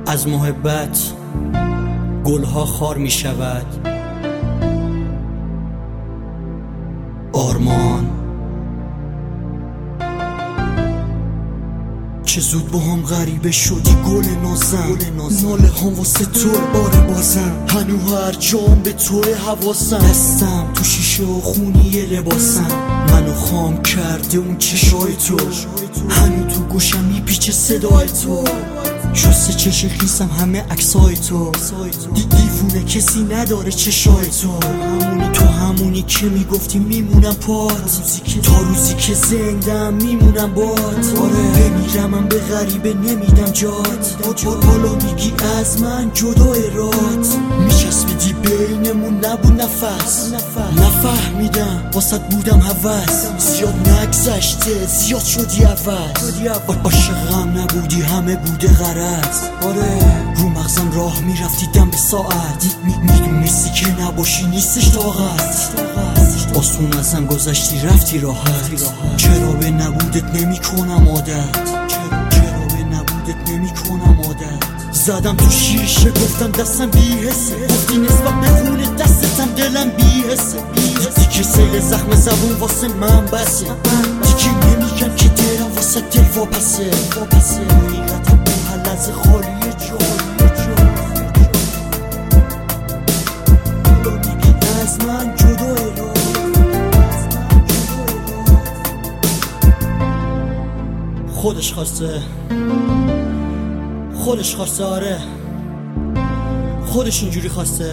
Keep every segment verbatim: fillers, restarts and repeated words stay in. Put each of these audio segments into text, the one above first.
از محبت گلها خار می شود. آرمان چه زود با هم غریبه شدی گل نازم، ناله هم واسه تو باره بازم، هنو هر جام به توی حواسم، دستم تو شیشه و خونی لباسم، منو خام کرده اون چشای تو، هنو تو گوشم میپیچه صدای تو، شسته چش خیسم همه عکسای تو، دیوونه کسی نداره چشای تو، همونی تو همونی که میگفتی میمونم پات، تا روزی که زندم میمونم بات، آره بمیرم من به غریبه نمیدم جات، حالا میگی از من جدای رات، میچسبیدی بینمون نبود نفس، نفهمیدم واسط بودم هوس، زیاد نگذشته زیاد شدی عوض، عاشقم نبودی همه بوده غرض، آره رو مغزم راه میرفتی دم به ساعت، میدونستی که نباشی نیستش طاقت، آسون ازم گذشتی رفتی راحت، چرا به نبودت نمی کنم عادت، چرا به نبودت نمی کنم عادت، زدم تو شیشه گفتم دستم بی‌حسه، گفتی نسبت به خونه دستتم دلم بی‌حسه، دیدی که سیل زخم زبون واسه من بسه، دیگه نمیگم که دلم واسه دل واپسه، حقیقتم به هر لحظه خالیه جای تو میگی از من جدای رو، خودش خواسته خودش خواسته آره خودش اینجوری خواسته،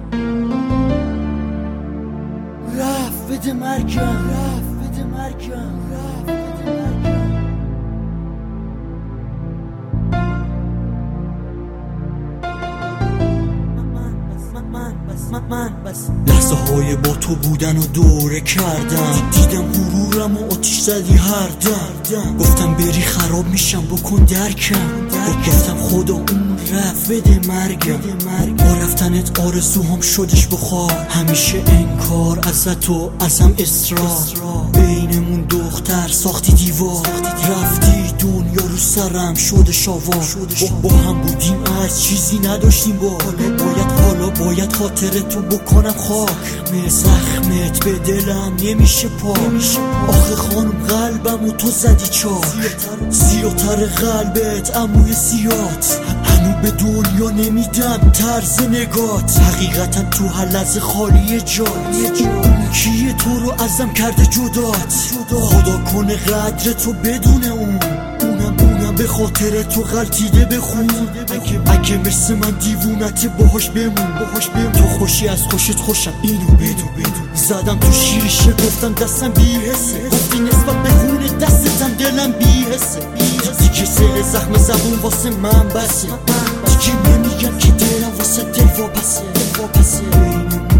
رفت بده مرگم، رفت بده مرگم، رفت بده مرگم. من بس لحظه های با تو بودن و دوره کردم، دیدم غرورم و آتیش زدی هر دم، گفتم بری خراب میشم بکن درکم، گفتم خدا اون رفت بده مرگم، با رفتنت آرزوهم شدش بخار، همیشه انکار ازت و ازم اصرار، بینمون دختر ساختی دیوار، رفتی دنیا رو سرم شدش آوار، با هم بودیم از چیزی نداشتیم با، باید حالا باید خاطر تو بکنم خاک، زخمت به دلم نمیشه پاک، آخه خانم قلبم و تو زدی چاک، زیادتر قلبت عموی زیاد، هنو به دنیا نمیدم طرز نگات، حقیقتا تو هر لحظه خالی جات، اون کیه تو رو ازم کرده جدات، خدا کنه قدر تو بدون اون، اونم اونم به خاطر تو غلطیده بخون، اگه اگه مثل من دیوونت باهاش بمون، باهاش بمون، تو خوشی از خوشت خوشم اینو بدون بدون، زدم تو شیشه گفتم دستم بی‌حسه، گفتی نسبت به خونه دستتم دلم بی‌حسه، دیگه سیل زخم زبون واسه من بسه، دیگه نمیگم که دلم واسه دل واپسه،